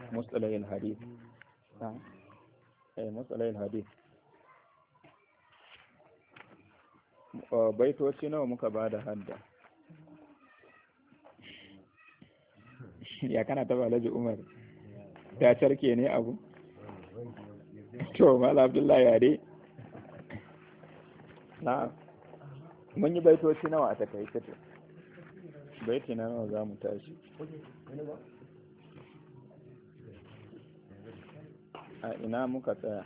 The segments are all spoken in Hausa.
mustalahil hadith mustalahil hadith baitoci nawa muka bada hadda ya kana taba Alhaji Umar ta carke ne abu to Malam Abdullahi ya dai na mun yi baitoci nawa a takaice to baiti na nawa za mu tashi a ina muka tsaya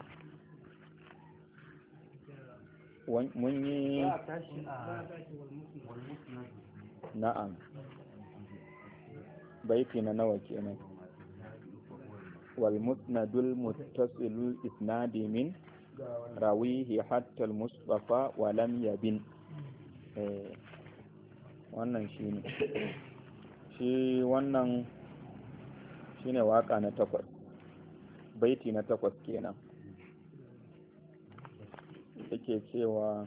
mun yi na'am baiti na nawa kenan wal musnadul muttasilul isnadi min rawihi hatta al mustafa wa lam yabin wannan wannan shine waka na 8 baiti na 8 kenan yake cewa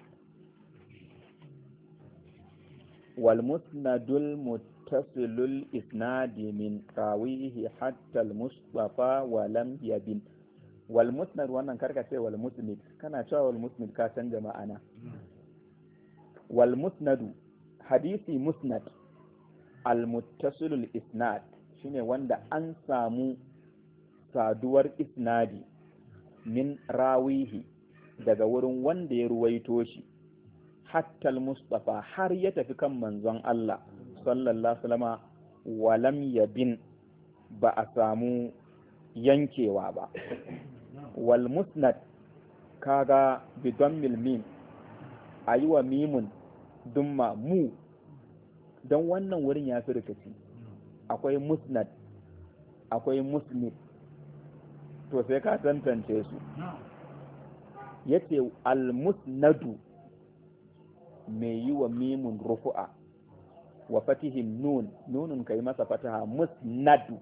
wal musnadul muttasilul isnadi min rawihi hatta al mustafa wa lam yabin wal musnad wannan karka ce wal musnid kana cewa wal musnid ka san jama'ana wal musnadu hadisi musnad al muttasilul isnad shine wanda an samu saduwar isnadi min rawihi daga wurin wanda ya ruwaito shi hatta al-mustafa har ya tafi kan manzon Allah sallallahu alaihi wasallam walam yabin ba a samu yankewa ba wal musnad kaga bi dammil mim aywa mimun dumma mu dan wannan wurin ya fi rikici akwai musnad akwai musnid to sai ka tantance su yace al-musnadu mai yi wa mimun rufu'a wa fatihin nunun kai masa fataha musnadu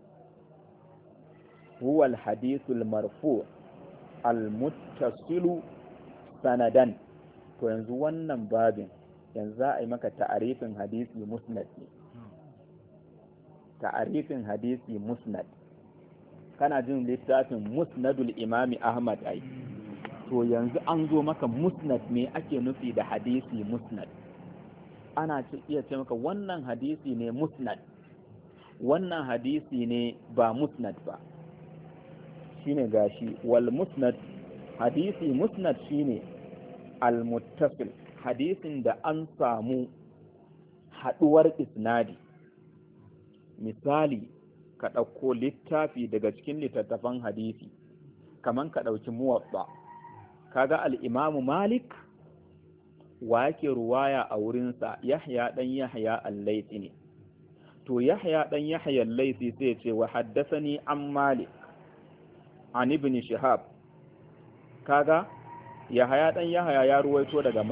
huwa al-hadithul marfu' al-muttasilu sanadan to yanzu wannan babin yanzu za a yi maka ta'arifin hadisi musnad ne ta'arifin hadisi musnad kana jin littafin musnadul imami ahmad ai to yanzu an zo maka musnad me ake nufi da hadisi musnad ana iya ce maka wannan hadisi ne musnad wannan hadisi ne ba musnad ba shine gashi wal musnad hadisi musnad shine al muttasil hadisin da an samu haduwar isnadi misali ka ɗauko littafi daga cikin littattafan hadisi kaman ka ɗauki muwatta kaga al-imamu malik wa yake ruwaya a wurinsa yahya dan yahya al-laythi ne to yahya dan yahya al-laythi sai ce wa haddathani an malik an ibn shihab kaga yahya dan yahya ya ruwaito daga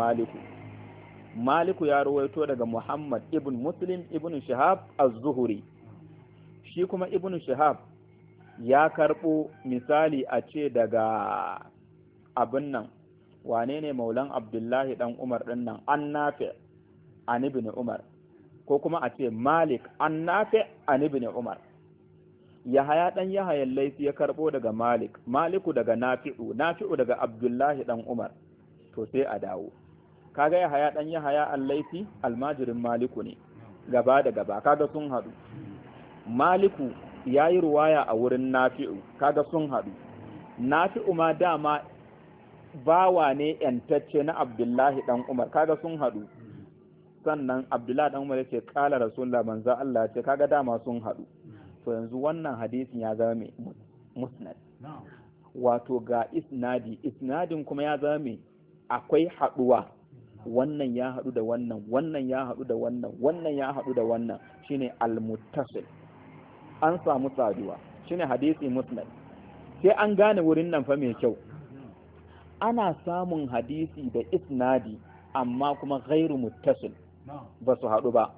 maliku ya ruwaito daga muhammad ibn muslim ibn shihab az-zuhri shi kuma ibn shihab ya karbo misali a ce daga abin nan wane ne maulan abdullahi dan umar din nan an nafi an ibn umar ko kuma a ce malik an nafi an ibn umar yahaya dan yahaya laifi ya karbo daga maliku daga nafi'u daga abdullahi dan umar to sai a dawo kaga yahaya dan yahaya al-laifi almajirin maliku ne gaba da gaba kaga sun hadu maliku yayi ruwaya a wurin nafi'u kaga sun hadu nafi'u ma dama bawa ne yantacce na abdullahi dan umar kaga sun hadu sannan abdullahi dan umar yace kala rasulullah manzo Allah yace kaga dama sun hadu to yanzu wannan hadisin ya zama mai musnad wato ga isnadin kuma ya zama mai akwai haduwa wannan ya hadu da wannan ya hadu da wannan ya hadu da wannan shine al-muttasil an samu saduwa shine hadisi musnad sai an gane wurin nan fa mai kyau ana samun hadisi da isnadi amma kuma ghairu muttasil ba su hadu ba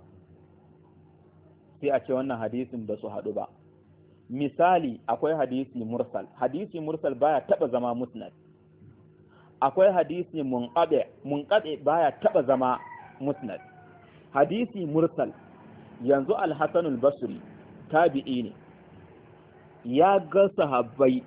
sai a ce wannan hadisin ba su hadu ba misali akwai hadisi mursal baya taba zama musnad akwai hadisi munqadi baya taba zama musnad hadisi mursal yanzu al-Hasan al-Basri tabi'i ne ya ga sahabbai,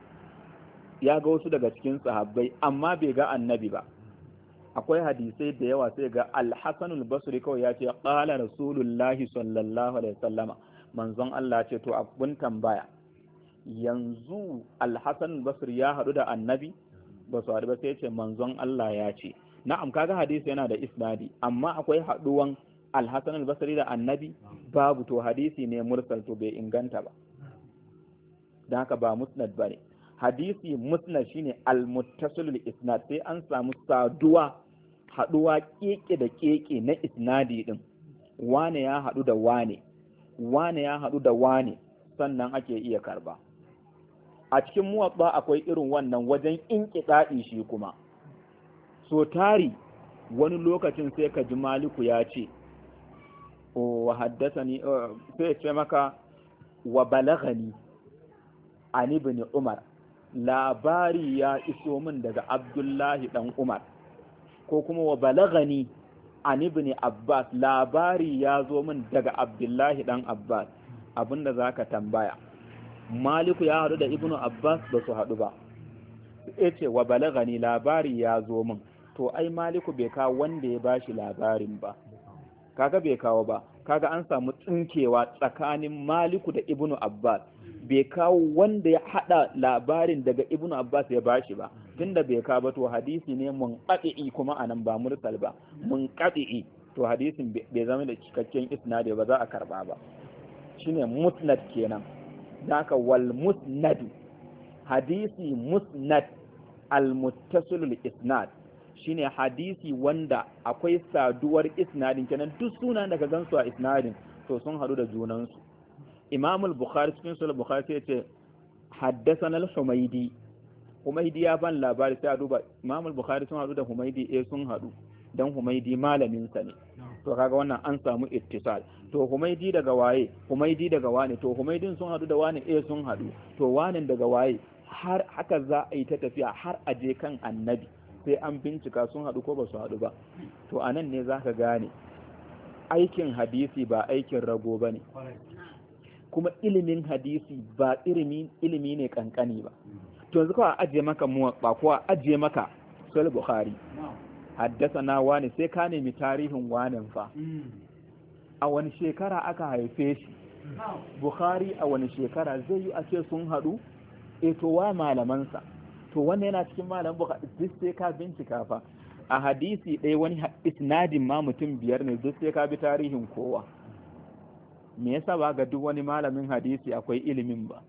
ya ga wasu daga cikin sahabbai amma bai ga annabi ba. Akwai hadisai da yawa sai ga al-Hasan al-Basri kawai ya ce qala rasulullahi sallallahu alaihi wasallama, manzon Allah ce to abun tambaya yanzu al-Hasan al-Basri ya hadu da annabi ba su hadu ba, sai ce manzon Allah ya ce. Na'am, kaga hadisi yana da isnadi amma akwai haduwan al-Hasan al-Basri da annabi babu, to hadisi ne mursal, to bai inganta ba, dan haka ba musnad bane. Hadisi musnad shine al-muttasilul isnad, sai an samu saduwa, haduwa keke da keke na isnadi din, wane ya hadu da wane, wane ya hadu da wane, sannan ake iya karba. A cikin muwatta akwai irin wannan wajen inqita'i shi kuma so tari wani lokacin sai ka ji Maliku ya ce wa haddathani, sai ya ce maka wa balaghani an ibn Umar, labari ya iso min daga Abdullahi dan Umar, ko kuma wa balagani an ibn Abbas, labari ya zo min daga Abdullahi dan Abbas. Abinda zaka tambaya, Maliku ya haɗu da Ibn Abbas ba su haɗu ba, ce wa balagani labari ya zo min, to ai Maliku bai kawo wanda ya bashi labarin ba, kaga bai kawo ba, kaga an samu tsinkewa tsakanin Maliku da Ibn Abbas, bai kawo wanda ya hada labarin daga Ibn Abbas ya bashi ba, tunda bai kawo ba to hadisi ne munqati kuma anan ba mursal ba, munqati, to hadisin bai zama da cikakken isnadi ba, za a karba ba, shine musnad kenan. Daka wal musnad, hadisi musnad al-muttasilul isnad shine hadisi wanda akwai saduwar isnadin, kenan duk sunan da ka gansu a isnadin to sun hadu da junansu. Imam al-Bukhari cikin Sahih Bukhari sai ce haddathana al-Humaydi, Humaydi ya ban labari, sai a duba Imam al-Bukhari sun hadu da Humaydi, sun hadu dan Humaydi malamin sa ne, to kaga wannan an samu ittisal. To Humaydi daga waye, Humaydi daga wane, to Humaydin sun hadu da wane, sun hadu, to wanin daga waye, har haka za a yi ta tafiya har a je kan annabi, sai an bincika sun hadu ko ba su hadu ba. To anan ne zaka gane aikin hadisi ba aikin rago bane, kuma ilimin hadisi ba ilimi ne kankani ba. To yanzu kawai ajiye maka muwatta ko ajiye maka Sahih Bukhari, haddasana wani, sai ka nemi tarihin wanin fa, a wani shekara aka haife shi, Bukhari a wani shekara, zai yi a ce sun haɗu, to wa malamansa, to wannan yana cikin malaman Bukhari, duk sai ka bincika fa. A hadisi ɗaya wani isnadin ma mutum 5 ne, duk sai ka bi tarihin kowa. Me yasa ba ga duk wani malamin hadisi akwai ilimin ba?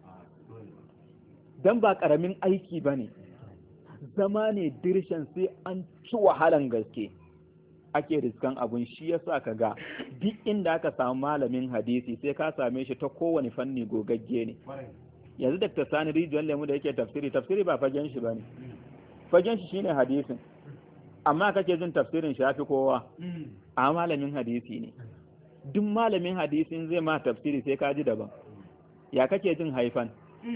Dan ba ƙaramin aiki ba ne, zama ne dirshan, sai an ci wahalan gaske ake riskan abun. Shi yasa ka ga duk inda aka samu malamin hadisi sai ka same shi ta kowane fanni gogagge ne. Yanzu Dr. Sani Rijiyar Lemu da yake tafsiri ba fagen shi ba ne, fagen shi shine hadisin, amma kake jin tafsirin shafi kowa, a malamin hadisi ne. Duk malamin hadisin zai ma tafsiri sai ka ji daban. Ya kake jin haifan?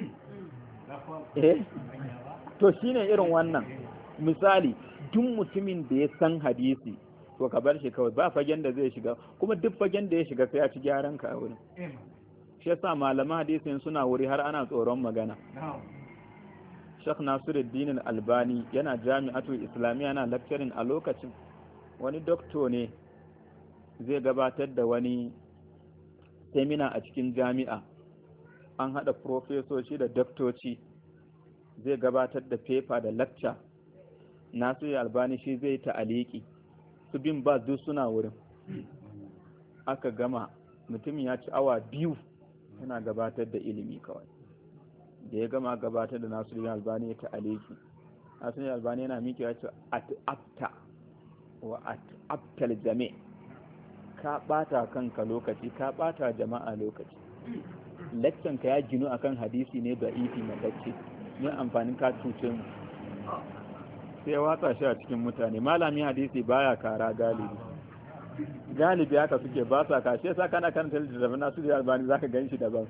To shine irin wannan misali, duk mutumin da ya san hadisi to ka bar shi kawai, ba fagen da zai shiga, kuma duk fagen da ya shiga sai ya ci gyaran ka a wurin. Shi yasa malaman hadisin suna wuri har ana tsoron magana. Sheikh Nasiruddin Albani yana Jami'atul Islamiyya, yana lecturing a lokacin, wani doctor ne zai gabatar da wani seminar a cikin jami'a, an hada profesoci da daktoci, zai gabatar da paper da lecture. Nasiru Albani shi zai ta'aliki, su bin ba duk suna wurin. Aka gama, mutum ya ci awa 2 yana gabatar da ilimi kawai. Da ya gama gabatar da Nasiru Albani ya ta'aliki, Nasiru Albani yana miki ya ce at-abta wa at-abtal jami', ka bata kanka lokaci, ka bata jama'a lokaci. Lecture ka ya ginu akan hadisi ne da ifi na bacci, ne amfanin ka cuce mu. Sai ya watsa shi a cikin mutane. Malamin hadisi baya kara galibi haka suke, ba sa kashe. Sa kana kan littattafan Nasiru Albani zaka gan shi daban,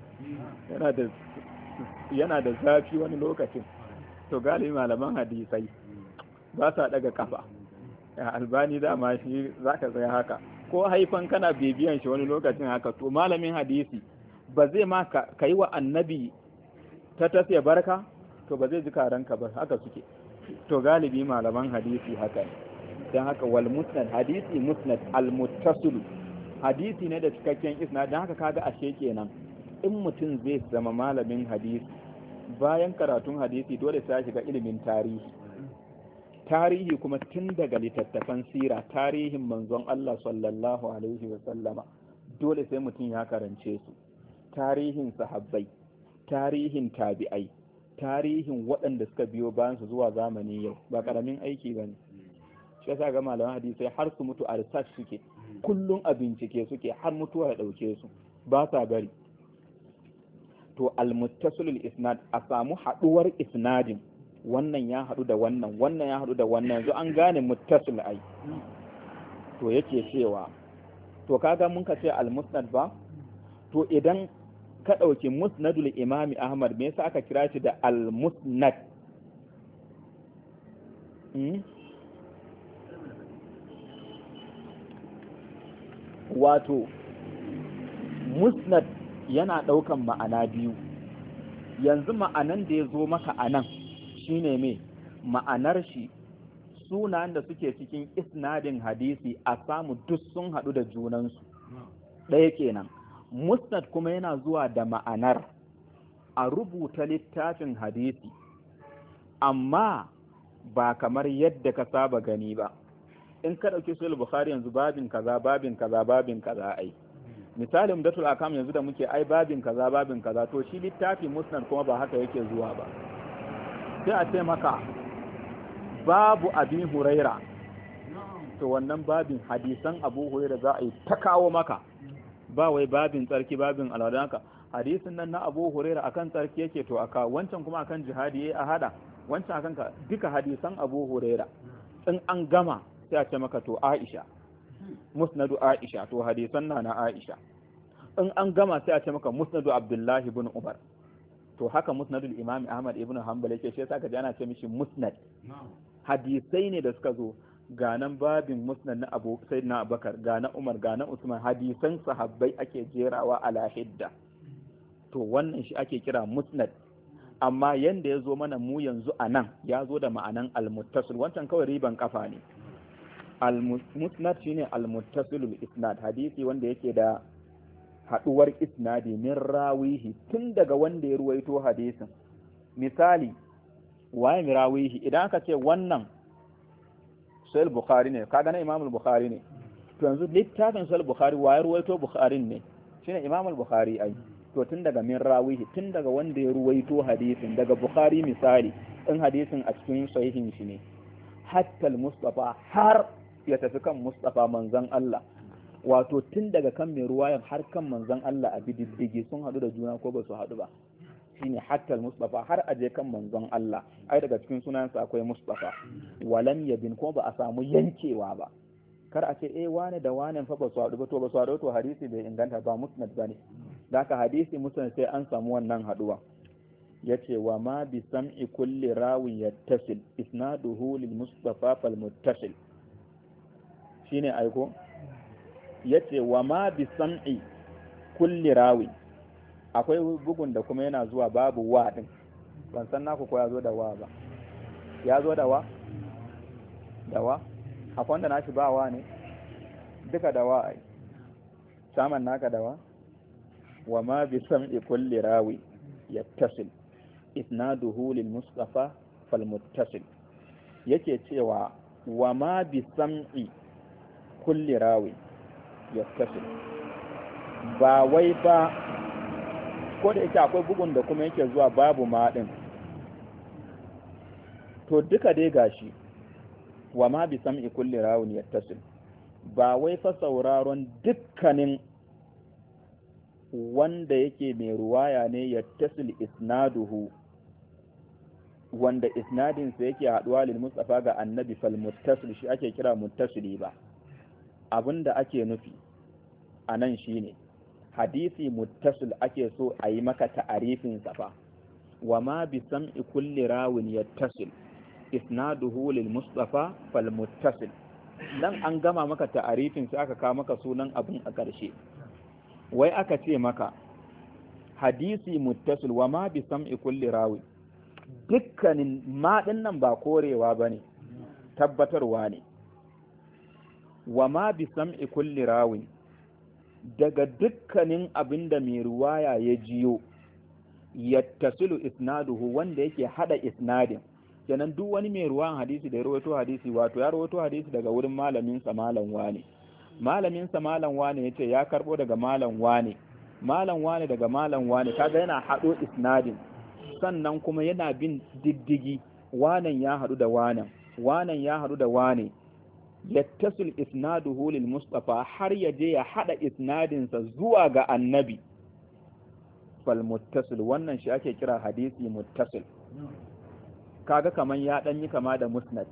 yana da zafi wani lokacin. To galibi malaman hadisai ba sa daga kafa. Albani dama shi zaka tsaya haka, ko haifan kana bibiyan shi wani lokacin haka. To malamin hadisi ba zai ma ka yi wa annabi ta tafiya barka to ba zai ji karanka ba, haka suke. To galibi malaman hadisi haka ne. don haka wal musnad hadisi musnad al muttasil hadisi ne da cikakken isnad. don haka kaga ashe kenan in mutum zai zama malamin hadisi bayan karatun hadisi dole sai shiga ilimin tarihi kuma tun daga littattafan sira, tarihin manzon Allah sallallahu alaihi wa sallama dole sai mutum ya karance su, tarihin sahabbai, tarihin tabi'ai, tarihin waɗanda suka biyo bayan su zuwa zamani yau, ba karamin aiki bane. shi yasa ga malaman hadisi har su mutu a research suke, kullum a bincike suke har mutuwa ya dauke su, ba sa bari. to al-muttasilul isnad, a samu haduwar isnadin, wannan ya hadu da wannan, wannan ya hadu da wannan, yanzu an gane muttasil ai. to yake cewa to kaga mun ka ce al-musnad ba, to idan ka dauki musnadul imami ahmad, me yasa aka kira shi da al-musnad? wato musnad yana ɗaukan ma'ana biyu. yanzu ma'anan da ya zo maka a nan shi ne mai ma'anar shi, sunayen da suke cikin isnadin hadisi a samu duk sun haɗu da junansu, ɗaya kenan. Musnad kuma yana zuwa da ma'anar a rubuta littafin hadisi amma ba kamar yadda ka saba gani ba. in ka ɗauki sahih bukhari yanzu babin kaza babin kaza babin kaza ai, misali umdatul akam yanzu da muke ai babin kaza babin kaza, to shi littafin musnad kuma ba haka yake zuwa ba. sai a ce maka babu abi huraira, to wannan babin hadisan abu huraira za a yi ta kawo maka, ba wai babin tsarki babin alwadanka. hadisin nan na abu huraira akan tsarki yake, to aka wancan kuma akan jihadi a hada, wancan akan ka, duka hadisan abu huraira. in an gama sai a ce maka to Aisha, musnadu Aisha, to hadisan na Aisha. in an gama sai a ce maka musnadu Abdullahi ibn Umar, to haka musnadul Imam Ahmad ibn Hanbal yake. shi yasa ka ji ana ce mishi musnad. hadisai ne da suka zo, ga nan babin musnad na Abu Sayyidina Abubakar, ga na Umar, ga na Usman, hadisan sahabbai ake jerawa ala hidda, to wannan shi ake kira musnad. amma yanda ya zo mana mu yanzu a nan ya zo da ma'anan al-muttasil, wancan kawai riban kafa ne. al-musnad shine al-muttasilul isnad, hadisi wanda yake da haduwar isnadi min rawihi, tun daga wanda ya ruwaito hadisin. misali waye mi rawihi, idan aka ce wannan sahih bukhari ne, kaga na imam al-bukhari ne, to yanzu littafin sahih bukhari waye ruwaito bukhari ne, shine imam al-bukhari ai. to tun daga min rawihi, tun daga wanda ya ruwaito hadisin daga bukhari, misali in hadisin a cikin sahihin shi ne, hatta al-mustafa, har ya tafi kan Mustafa manzon Allah, wato tun daga kan mai ruwayan har kan manzon Allah a bididdigi sun hadu da juna ko ba su hadu ba, shine hatta Mustafa, har aje kan manzon Allah. ai daga cikin sunansa akwai Mustafa. walam yabin, ko ba a samu yankewa ba, kar a ce wane da wane fa ba su hadu ba, to ba su hadu, to hadisi bai inganta ba, musnad bane. daka hadisi musnad sai an samu wannan haduwa. yace wa ma bi sam'i kulli rawin yattasil isnaduhu lil Mustafa fal muttasil, shine aiko. yace wa ma bi sam'i kulli rawi, akwai bugun da kuma yana zuwa babu wa din, ban san naku ko ya zo da wa ba. ya zo da wa akwai wanda nashi ba wa ne, duka da wa ai. saman naka da wa ma bi sam'i kulli rawi yattasil isnaduhu lil Mustafa fal muttasil. yake cewa wa ma bi sam'i kulli rawi yattasil, ba wai ba, ko da yake akwai bugun da kuma yake zuwa babu ma din, to duka dai gashi wa ma bi sam'i kulli rawin yattasil, ba wai fa sauraron dukkanin wanda yake mai ruwaya ne yattasil isnaduhu, wanda isnadinsa yake haduwa lil Mustafa ga annabi fal muttasil, shi ake kira muttasili ba. abinda ake nufi a nan shine hadisi muttasil ake so a yi maka ta'arifin sa fa. wa ma bi sam'i kulli rawin yattasil isnaduhu lil Mustafa fal muttasil, dan an gama maka ta'arifin sai aka kawo maka sunan abin a ƙarshe. wai aka ce maka hadisi muttasil wa ma bi sam'i kulli rawi dukkanin ma nan ba korewa bane tabbatarwa ne wa ma bi sam'i kulli rawi daga dukkanin abinda mai ruwaya ya jiyo yattasilu isnaduhu wanda yake hada isnadin kenan duk wani mai ruwan hadisi da ya rawaito hadisi wato ya rawaito hadisi daga wurin malamin sa malam wane malamin sa malam wane yace ya karbo daga malam wane malam wane daga malam wane kaga yana hado isnadin sannan kuma yana bin diddigi wanan ya hadu da wanan ya hadu da wane yattasil isnaduhu lil mustafa har yaje ya hada isnadin sa zuwa ga annabi fal muttasil wannan shi ake kira hadisi muttasil kaga kaman ya dan yi kama da musnad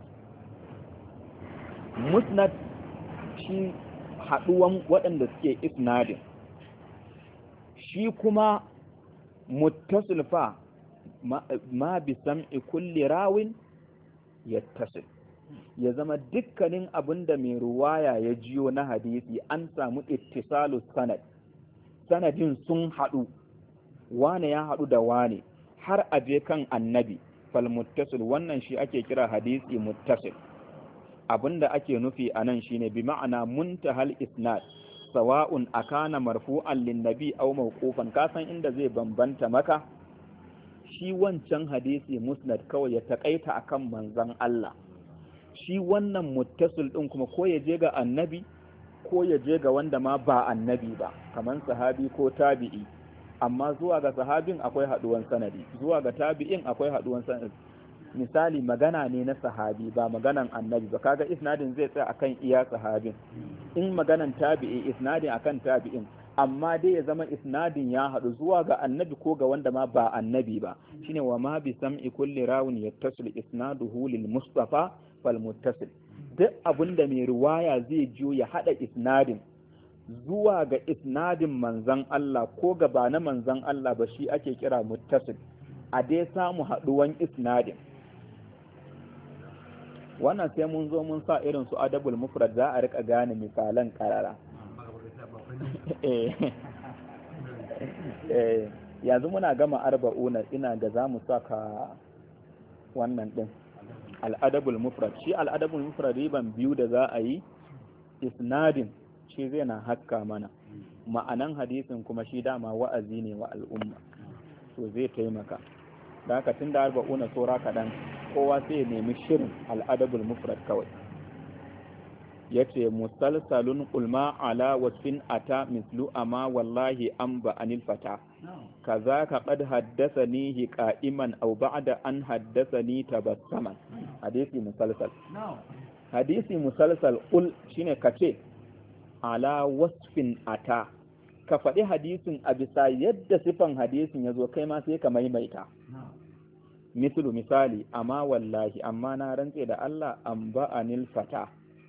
shi haduwan waɗanda suke isnadin shi kuma muttasil fa ma bi sam'i kulli rawin yattasil ya zama dukkanin abinda mai ruwaya ya jiyo na hadisi an samu ittisalu sanadin sun hadu wane ya hadu da wane har aje kan annabi fal muttasil wannan shi ake kira hadisi muttasil abinda ake nufi anan shine bi ma'ana muntahal isnad sawa'un akana marfu'an lin nabi aw mawqufan kasan inda zai bambanta maka shi wancan hadisi musnad kawai ya takaita akan manzon Allah shi wannan muttasil din kuma ko ya je ga annabi ko ya je ga wanda ma ba annabi ba kaman sahabi ko tabi'i amma zuwa ga sahabin akwai haduwan sanadi zuwa ga tabi'in akwai haduwan sanadi misali magana ne na sahabi ba maganan annabi ba kaga isnadin zai tsaya akan iya sahabin in maganan tabi'i isnadin akan tabi'in amma dai ya zama isnadin ya hadu zuwa ga annabi ko ga wanda ma ba annabi ba shine wa ma bi sam'i kulli rawin yattasil isnaduhu lil mustafa fal muttasil duk abinda mai riwaya zai jiyo ya hada isnadin zuwa ga isnadin manzan Allah ko gaba na manzan Allah ba shi ake kira muttasil a dai samu haduwan isnadin wannan sai mun zo mun sa irin su adabul mufrad za a rika gane misalan karara yanzu muna gama arba'una ina ga za mu saka wannan din al'adabul mufrad shi al'adabul mufrad riban biyu da za a yi isnadin shi zai na haska mana ma'anan hadisin kuma shi dama wa'azi ne wa al'umma to zai taimaka da haka tun da arba'una tsora kaɗan kowa sai ya nemi shirin al'adabul mufrad kawai yace musalsalun ulma ala wasfin ata mislu ama wallahi an ba anil fata kazaka qad haddathani qa'iman aw ba'da an haddathani tabassaman hadisi musalsal hadisi musalsal ul shine kace ala wasfin ata ka faɗi hadisin a bisa yadda sifan hadisin ya zo kai ma sai ka maimaita misali amma wallahi amma na rantse da Allah an ba'anil fata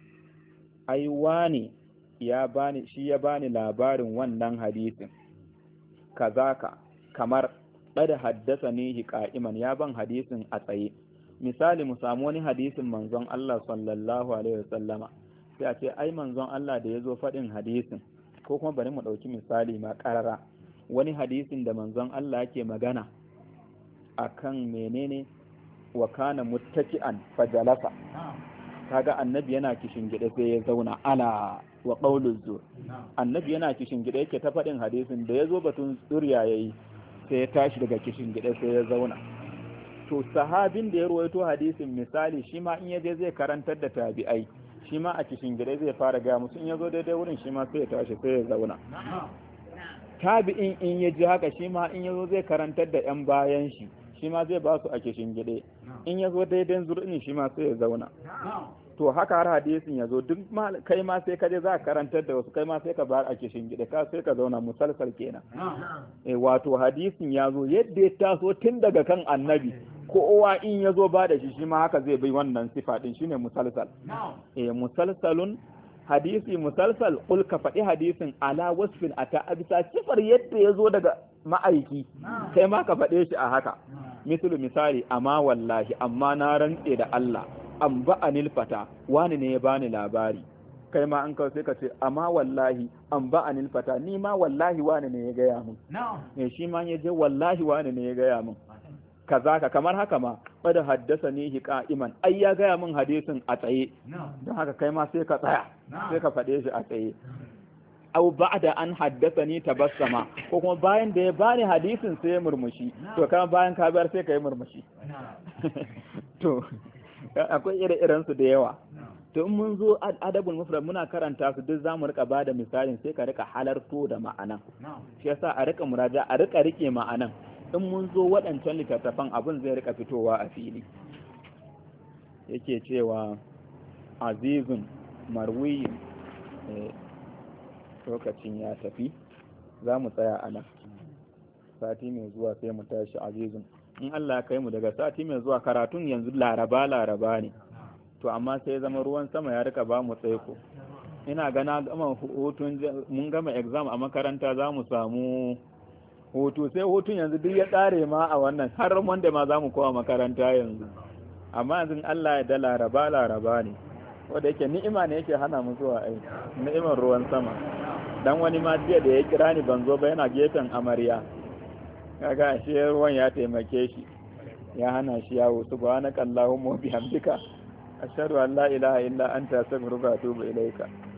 ai wani ya bani labarin wannan hadisin kazaka kamar da haddasa ne qa'iman ya ban hadisin a tsaye misali mu samu wani hadisin manzon Allah sallallahu alaihi wasallama sai a ce ai manzon Allah da yazo faɗin hadisin ko kuma bari mu ɗauki misali ma ƙarara wani hadisin da manzon Allah yake magana akan menene wa kana muttaki'an fajalasa kaga annabi yana kishin gida sai ya zauna ala wa qauluz zur annabi yana kishin gida yake ta faɗin hadisin da yazo batun zuriya yayi sai ya tashi daga kishin gida sai ya zauna to sahabin da ya ruwaito hadisin misali shi ma in yaje zai karantar da tabi'ai shi ma a kishin gida zai fara ga musu in yazo daidai wurin shi ma sai ya tashi sai ya zauna tabi'in in ya ji haka shi ma in yazo zai karantar da yan bayan shi ma zai ba su a kishin gida in yazo daidai zurin shi ma sai ya zauna to haka har hadisin yazo duk kai ma sai ka je za ka karantar da wasu kai ma sai ka bar a kishin gida ka sai ka zauna musalsal kenan wato hadisin yazo yadda ya taso tun daga kan annabi kowa in yazo ba da shi ma haka zai bai wannan sifa din shine musalsal musalsalun hadisi musalsal kul ka faɗi hadisin ala wasfin ata abisa sifar yadda yazo daga ma'aiki kai ma ka faɗe shi a haka misali amma wallahi amma na rantse da Allah an ba'anil fata wani ne ya bani labari kai ma an kawo sai ka ce amma wallahi an ba anil fata ni ma wallahi wani ne ya gaya min ne shi ma ya je wallahi wani ne ya gaya min kaza ka kamar haka ma bada haddasa ni qa'iman ai ya gaya min hadisin a tsaye don haka kai ma sai ka tsaya sai ka faɗe shi a tsaye au ba'da an haddathani tabassama ko kuma bayan da ya bani hadisin sai ya murmushi to kama bayan ka bar sai ka yi murmushi to akwai ire-iren su da yawa to in mun zo adabul mufrad muna karanta su duk zamu rika bada misalin sai ka rika halarto da ma'anan shi yasa a rika muraja a rika rike ma'anan in mun zo waɗancan littattafan abin zai rika fitowa a fili yake cewa azizun marwiyin lokacin ya tafi za mu tsaya a nan sati mai zuwa sai mu tashi azizun in Allah kai mu daga sati mai zuwa karatun yanzu laraba ne to amma sai zama ruwan sama ya rika ba mu tsaiko ina gana gama hutun mun gama exam a makaranta za mu samu hutu sai hutun yanzu duk ya tsare ma a wannan har wanda ma za mu kowa makaranta yanzu amma yanzu Allah ya da laraba ne wanda yake ni'ima ne yake hana mu zuwa aiki ni'imar ruwan sama dan wani ma jiya da ya kira ni ban zo ba yana gefen amarya kaga ashe ruwan ya taimake shi ya hana shi yawo subhanakallahumma wa bihamdika ashhadu an la ilaha illa anta astaghfiruka wa atubu ilaika